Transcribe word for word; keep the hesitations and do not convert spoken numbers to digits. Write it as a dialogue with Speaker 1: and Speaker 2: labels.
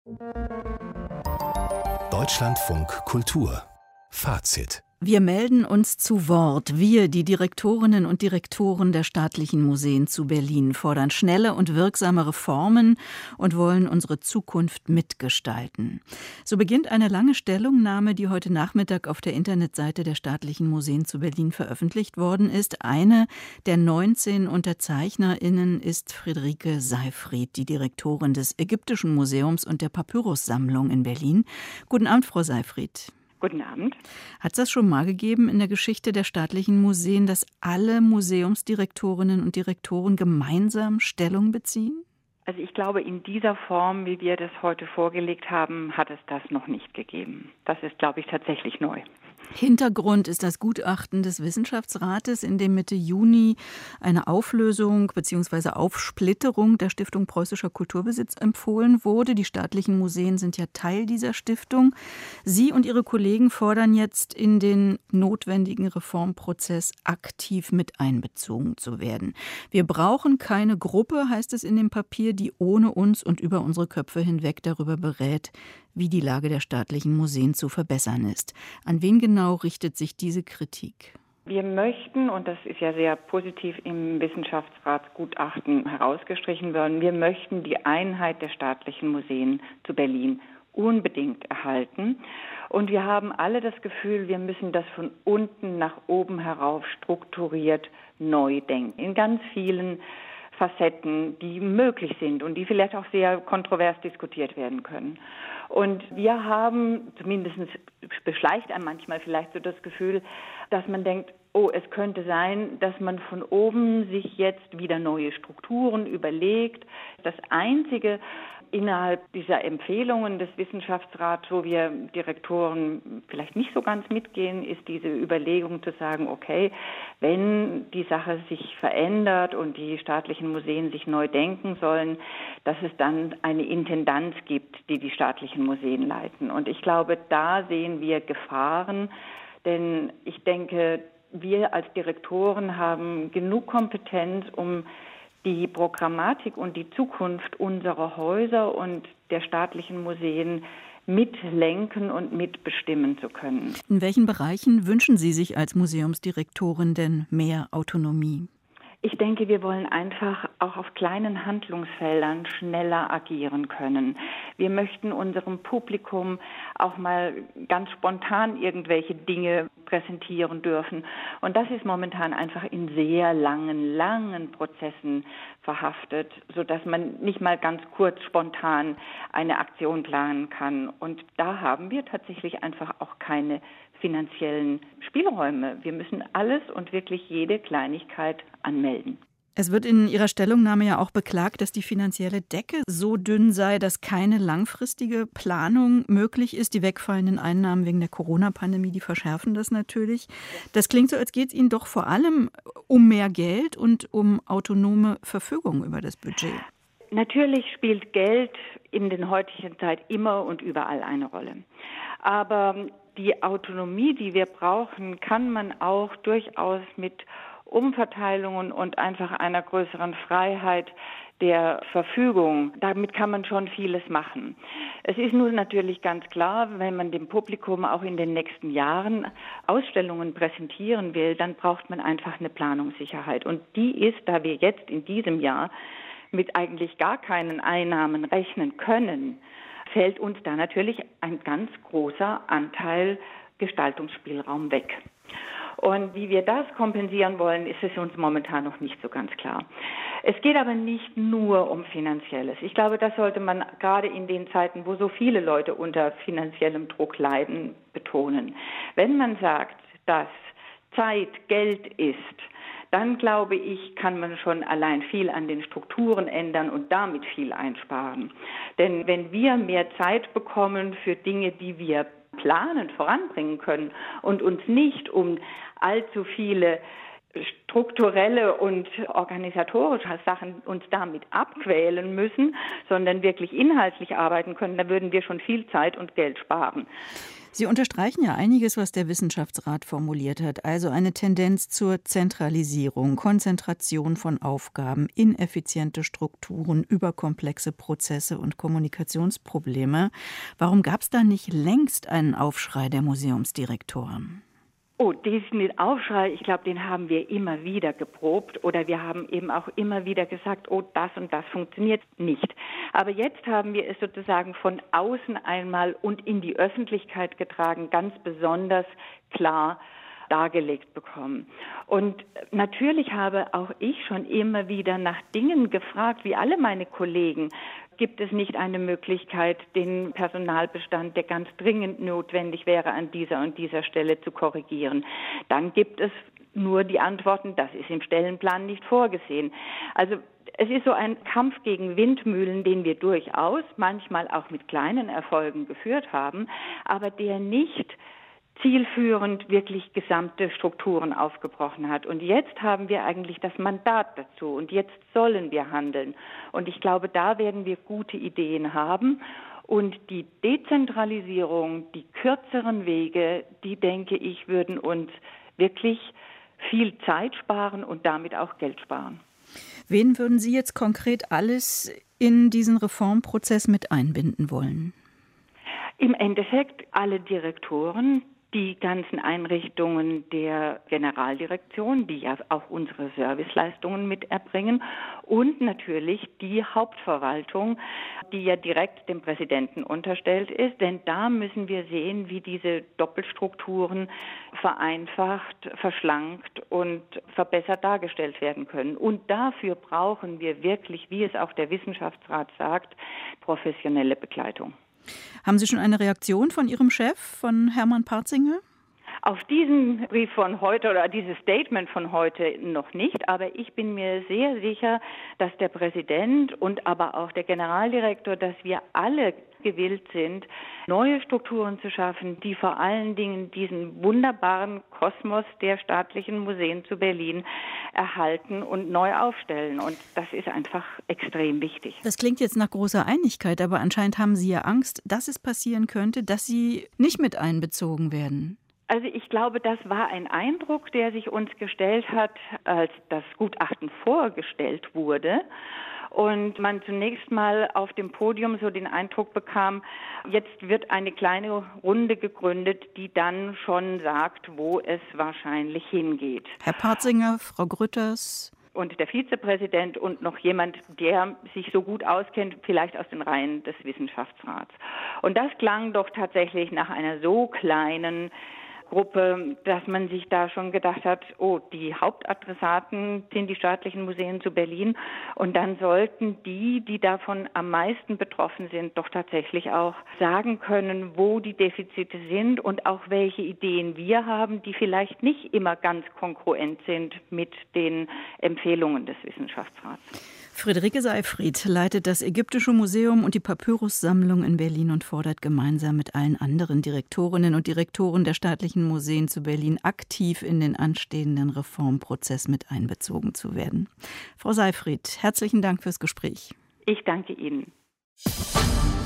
Speaker 1: Deutschlandfunk Kultur Fazit.
Speaker 2: Wir melden uns zu Wort. Wir, die Direktorinnen und Direktoren der staatlichen Museen zu Berlin, fordern schnelle und wirksame Reformen und wollen unsere Zukunft mitgestalten. So beginnt eine lange Stellungnahme, die heute Nachmittag auf der Internetseite der staatlichen Museen zu Berlin veröffentlicht worden ist. Eine der neunzehn UnterzeichnerInnen ist Friederike Seyfried, die Direktorin des Ägyptischen Museums und der Papyrussammlung in Berlin. Guten Abend, Frau Seyfried.
Speaker 3: Guten Abend.
Speaker 2: Hat es das schon mal gegeben in der Geschichte der staatlichen Museen, dass alle Museumsdirektorinnen und Direktoren gemeinsam Stellung beziehen?
Speaker 3: Also ich glaube, in dieser Form, wie wir das heute vorgelegt haben, hat es das noch nicht gegeben. Das ist, glaube ich, tatsächlich neu.
Speaker 2: Hintergrund ist das Gutachten des Wissenschaftsrates, in dem Mitte Juni eine Auflösung bzw. Aufsplitterung der Stiftung Preußischer Kulturbesitz empfohlen wurde. Die staatlichen Museen sind ja Teil dieser Stiftung. Sie und Ihre Kollegen fordern jetzt, in den notwendigen Reformprozess aktiv mit einbezogen zu werden. Wir brauchen keine Gruppe, heißt es in dem Papier, die ohne uns und über unsere Köpfe hinweg darüber berät, wie die Lage der staatlichen Museen zu verbessern ist. An wen genau richtet sich diese Kritik?
Speaker 3: Wir möchten, und das ist ja sehr positiv im Wissenschaftsratsgutachten herausgestrichen worden, wir möchten die Einheit der staatlichen Museen zu Berlin unbedingt erhalten. Und wir haben alle das Gefühl, wir müssen das von unten nach oben herauf strukturiert neu denken. In ganz vielen Facetten, die möglich sind und die vielleicht auch sehr kontrovers diskutiert werden können. Und wir haben, zumindest beschleicht einem manchmal vielleicht so das Gefühl, dass man denkt, oh, es könnte sein, dass man von oben sich jetzt wieder neue Strukturen überlegt. Das Einzige innerhalb dieser Empfehlungen des Wissenschaftsrats, wo wir Direktoren vielleicht nicht so ganz mitgehen, ist diese Überlegung zu sagen, okay, wenn die Sache sich verändert und die staatlichen Museen sich neu denken sollen, dass es dann eine Intendanz gibt, die die staatlichen Museen leiten. Und ich glaube, da sehen wir Gefahren, denn ich denke, wir als Direktoren haben genug Kompetenz, um die Programmatik und die Zukunft unserer Häuser und der staatlichen Museen mitlenken und mitbestimmen zu können.
Speaker 2: In welchen Bereichen wünschen Sie sich als Museumsdirektorin denn mehr Autonomie?
Speaker 3: Ich denke, wir wollen einfach auch auf kleinen Handlungsfeldern schneller agieren können. Wir möchten unserem Publikum auch mal ganz spontan irgendwelche Dinge präsentieren dürfen. Und das ist momentan einfach in sehr langen, langen Prozessen verhaftet, sodass man nicht mal ganz kurz spontan eine Aktion planen kann. Und da haben wir tatsächlich einfach auch keine finanziellen Spielräume. Wir müssen alles und wirklich jede Kleinigkeit anmelden.
Speaker 2: Es wird in Ihrer Stellungnahme ja auch beklagt, dass die finanzielle Decke so dünn sei, dass keine langfristige Planung möglich ist. Die wegfallenden Einnahmen wegen der Corona-Pandemie, die verschärfen das natürlich. Das klingt so, als geht es Ihnen doch vor allem um mehr Geld und um autonome Verfügung über das Budget.
Speaker 3: Natürlich spielt Geld in der heutigen Zeit immer und überall eine Rolle. Aber die Autonomie, die wir brauchen, kann man auch durchaus mit Umverteilungen und einfach einer größeren Freiheit der Verfügung. Damit kann man schon vieles machen. Es ist nun natürlich ganz klar, wenn man dem Publikum auch in den nächsten Jahren Ausstellungen präsentieren will, dann braucht man einfach eine Planungssicherheit. Und die ist, da wir jetzt in diesem Jahr mit eigentlich gar keinen Einnahmen rechnen können, fällt uns da natürlich ein ganz großer Anteil Gestaltungsspielraum weg. Und wie wir das kompensieren wollen, ist es uns momentan noch nicht so ganz klar. Es geht aber nicht nur um Finanzielles. Ich glaube, das sollte man gerade in den Zeiten, wo so viele Leute unter finanziellem Druck leiden, betonen. Wenn man sagt, dass Zeit Geld ist, dann glaube ich, kann man schon allein viel an den Strukturen ändern und damit viel einsparen. Denn wenn wir mehr Zeit bekommen für Dinge, die wir planen, voranbringen können und uns nicht um allzu viele strukturelle und organisatorische Sachen uns damit abquälen müssen, sondern wirklich inhaltlich arbeiten können, dann würden wir schon viel Zeit und Geld sparen.
Speaker 2: Sie unterstreichen ja einiges, was der Wissenschaftsrat formuliert hat, also eine Tendenz zur Zentralisierung, Konzentration von Aufgaben, ineffiziente Strukturen, überkomplexe Prozesse und Kommunikationsprobleme. Warum gab es da nicht längst einen Aufschrei der Museumsdirektoren?
Speaker 3: Oh, diesen Aufschrei, ich glaube, den haben wir immer wieder geprobt oder wir haben eben auch immer wieder gesagt, oh, das und das funktioniert nicht. Aber jetzt haben wir es sozusagen von außen einmal und in die Öffentlichkeit getragen, ganz besonders klar dargelegt bekommen. Und natürlich habe auch ich schon immer wieder nach Dingen gefragt, wie alle meine Kollegen. Gibt es nicht eine Möglichkeit, den Personalbestand, der ganz dringend notwendig wäre, an dieser und dieser Stelle zu korrigieren? Dann gibt es nur die Antworten, das ist im Stellenplan nicht vorgesehen. Also es ist so ein Kampf gegen Windmühlen, den wir durchaus manchmal auch mit kleinen Erfolgen geführt haben, aber der nicht zielführend wirklich gesamte Strukturen aufgebrochen hat. Und jetzt haben wir eigentlich das Mandat dazu und jetzt sollen wir handeln. Und ich glaube, da werden wir gute Ideen haben. Und die Dezentralisierung, die kürzeren Wege, die, denke ich, würden uns wirklich viel Zeit sparen und damit auch Geld sparen.
Speaker 2: Wen würden Sie jetzt konkret alles in diesen Reformprozess mit einbinden wollen?
Speaker 3: Im Endeffekt alle Direktoren, die ganzen Einrichtungen der Generaldirektion, die ja auch unsere Serviceleistungen mit erbringen, und natürlich die Hauptverwaltung, die ja direkt dem Präsidenten unterstellt ist. Denn da müssen wir sehen, wie diese Doppelstrukturen vereinfacht, verschlankt und verbessert dargestellt werden können. Und dafür brauchen wir wirklich, wie es auch der Wissenschaftsrat sagt, professionelle Begleitung.
Speaker 2: Haben Sie schon eine Reaktion von Ihrem Chef, von Hermann Partzinger?
Speaker 3: Auf diesen Brief von heute oder dieses Statement von heute noch nicht, aber ich bin mir sehr sicher, dass der Präsident und aber auch der Generaldirektor, dass wir alle gewillt sind, neue Strukturen zu schaffen, die vor allen Dingen diesen wunderbaren Kosmos der staatlichen Museen zu Berlin erhalten und neu aufstellen. Und das ist einfach extrem wichtig.
Speaker 2: Das klingt jetzt nach großer Einigkeit, aber anscheinend haben Sie ja Angst, dass es passieren könnte, dass Sie nicht mit einbezogen werden.
Speaker 3: Also ich glaube, das war ein Eindruck, der sich uns gestellt hat, als das Gutachten vorgestellt wurde. Und man zunächst mal auf dem Podium so den Eindruck bekam, jetzt wird eine kleine Runde gegründet, die dann schon sagt, wo es wahrscheinlich hingeht.
Speaker 2: Herr Partzinger, Frau Grütters
Speaker 3: und der Vizepräsident und noch jemand, der sich so gut auskennt, vielleicht aus den Reihen des Wissenschaftsrats. Und das klang doch tatsächlich nach einer so kleinen Gruppe, dass man sich da schon gedacht hat, oh, die Hauptadressaten sind die staatlichen Museen zu Berlin und dann sollten die, die davon am meisten betroffen sind, doch tatsächlich auch sagen können, wo die Defizite sind und auch welche Ideen wir haben, die vielleicht nicht immer ganz kongruent sind mit den Empfehlungen des Wissenschaftsrats.
Speaker 2: Friederike Seyfried leitet das Ägyptische Museum und die Papyrussammlung in Berlin und fordert gemeinsam mit allen anderen Direktorinnen und Direktoren der staatlichen Museen zu Berlin aktiv in den anstehenden Reformprozess mit einbezogen zu werden. Frau Seyfried, herzlichen Dank fürs Gespräch.
Speaker 3: Ich danke Ihnen.